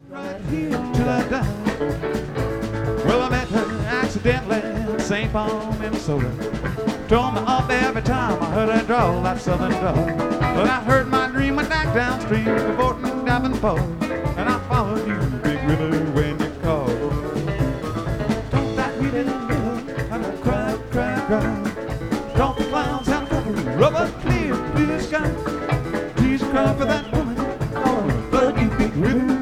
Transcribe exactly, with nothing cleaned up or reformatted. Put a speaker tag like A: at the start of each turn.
A: right here till I die. Well, I met her accidentally in Saint Paul, Minnesota. Told me off every time I heard her drawl, that southern drawl. But I heard my dream went back downstream to Fort Davenport, and I followed you, Big River, when you called. Don't that really river, and I cried, cried, cried. Don't the clouds have covered rubber clear blue sky? Please cry for that woman, oh, but you Big River.